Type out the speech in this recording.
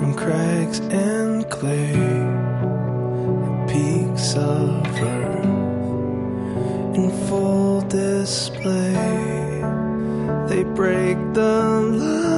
on crags and clay, peaks of earth in full display. They break the line